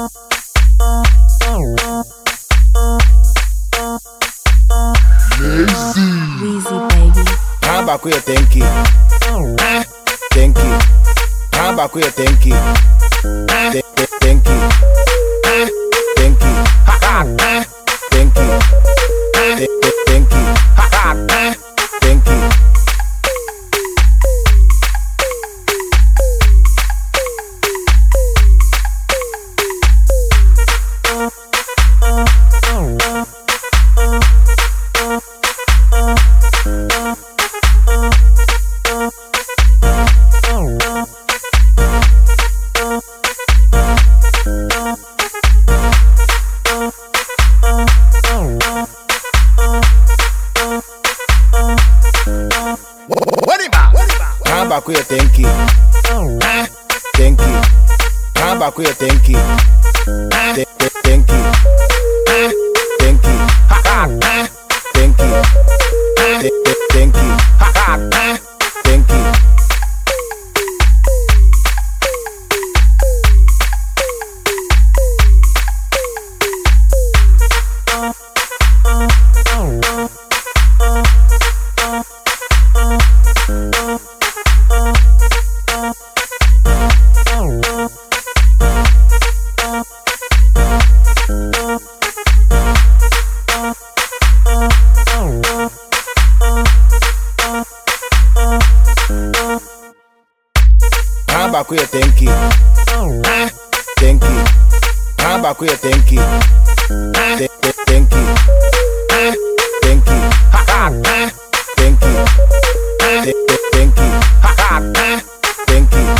Weezy baby. Back with your thank you. Thank you. Back with your thank you. Thank you. Thank you. Thank you. Thank you. Thank you. Back with your thank you. Thank you. Back with your thank you. Thank you. Thank you. Thank you. Thank you. Thank you. Back with your thank you. Thank you. Back with your thank you. Thank you. Thank you. Thank you. Thank you. Thank you.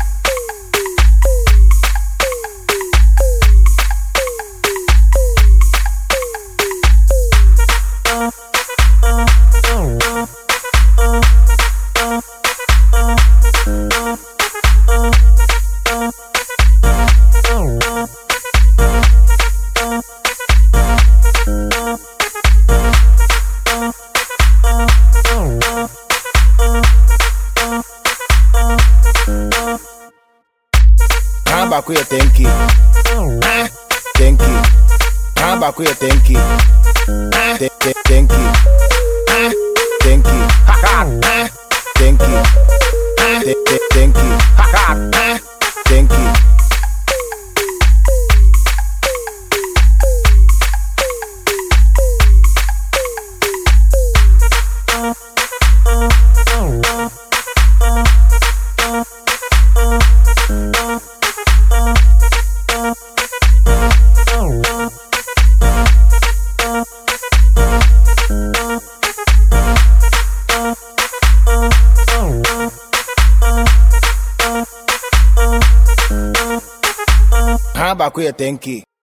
Back with your thank you. Thank you. Back with your thank you. Thank you. Thank you. Thank you. Thank you. Thank you. Back with your thank you.